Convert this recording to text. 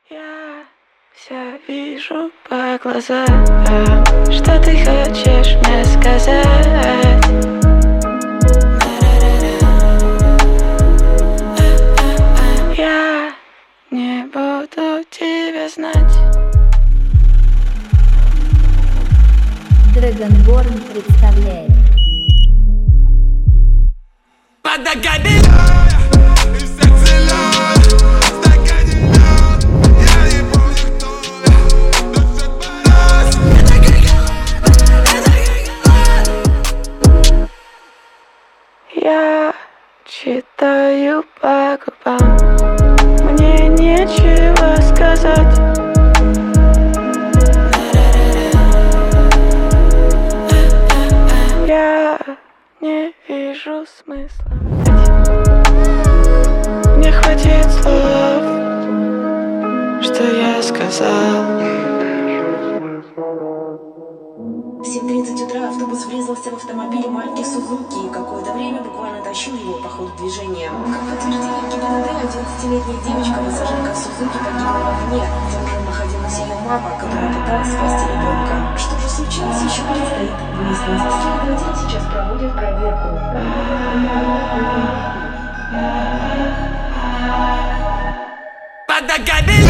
Я все вижу по глазам, что ты хочешь мне сказать. Я не буду тебя знать. Dragonborn представляет. Я читаю по губам, мне нечего сказать. Я не вижу смысла. Мне хватит слов, что я сказал. В 7:30 утра автобус врезался в автомобиль марки Сузуки и какое-то время буквально тащил его по ходу движения. Как подтвердили ГИБДД, 11-летняя девочка, пассажирка Сузуки, погибла в огне. Там же находилась ее мама, которая пыталась спасти ребенка. Что же случилось, еще предстоит выяснить. Следователи сейчас проводят проверку. Под ногами